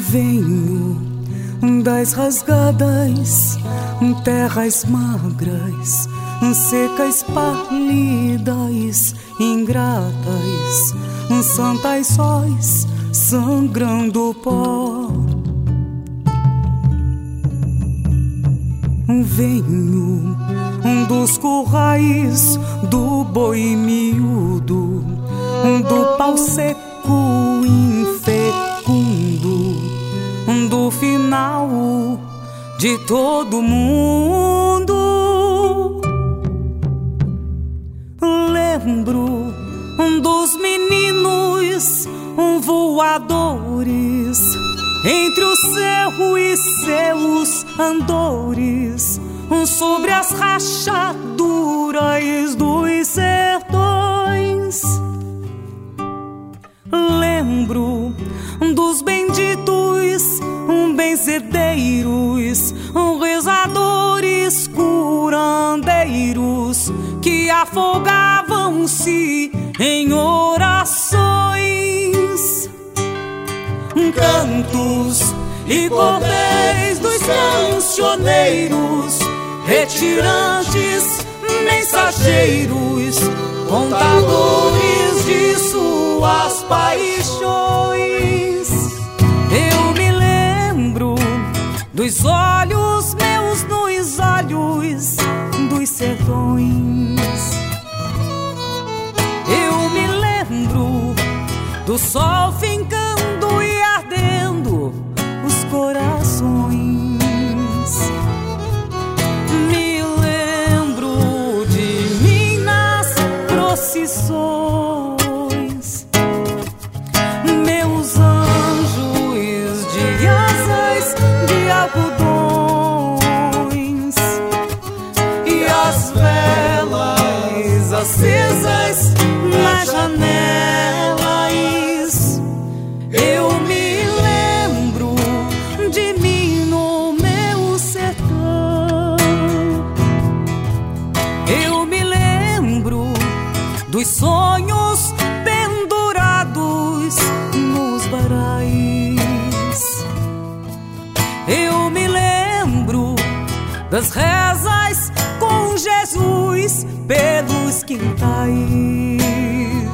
Venho das rasgadas terras magras, secas, pálidas, ingratas, santas sóis sangrando pó. Venho dos currais do boi miúdo, do pau seco infecundo, do final de todo mundo. Lembro dos meninos voadores entre o cerro e seus andores, sobre as rachaduras dos sertões. Lembro dos benditos benzedeiros, rezadores, curandeiros, que afogavam-se em orações. Cantos e cordéis dos cancioneiros, retirantes, mensageiros, contadores de suas paixões. Eu me lembro dos olhos meus nos olhos dos sertões. Eu me lembro do sol fincando e ardendo os corações. Me lembro de mim nas procissões, meus anjos de asas de algodões e as velas acesas nas janelas. Eu me lembro de mim no meu sertão. Eu me lembro dos sonhos pendurados nos varais. Eu me lembro das rezas com Jesus pelos quintais.